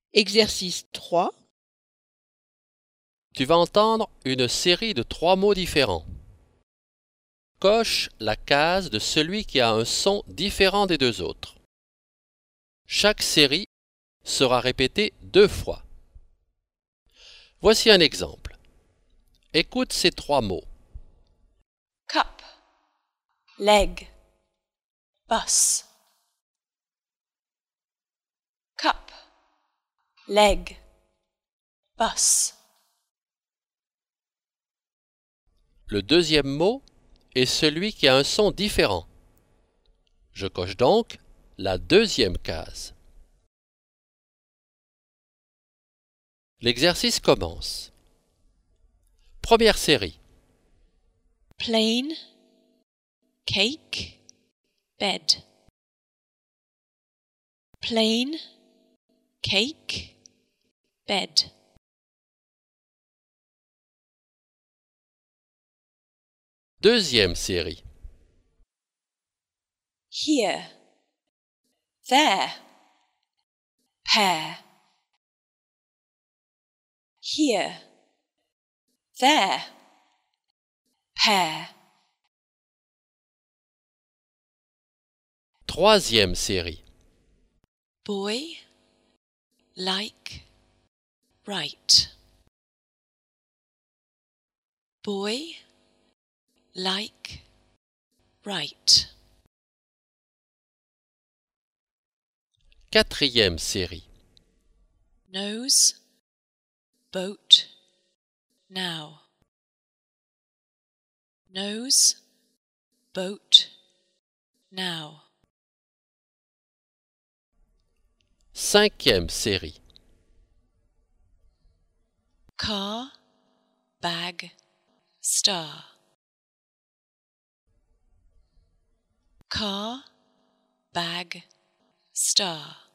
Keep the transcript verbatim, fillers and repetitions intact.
Exercice trois. Tu vas entendre une série de trois mots différents. Coche la case de celui qui a un son différent des deux autres. Chaque série sera répétée deux fois. Voici un exemple. Écoute ces trois mots. Cup, leg, bus. Cup, leg, bus. Le deuxième mot est celui qui a un son différent. Je coche donc la deuxième case. L'exercice commence. Première série. Plane, cake, bed. Plane, cake, bed. Deuxième série. Here, there, pair. Here, there, pair. Troisième série. Boy, like, right. Boy, like, right. Quatrième série. Nose, boat, now. Nose, boat, now. Cinquième série. Car, bag, star. Car, bag, star.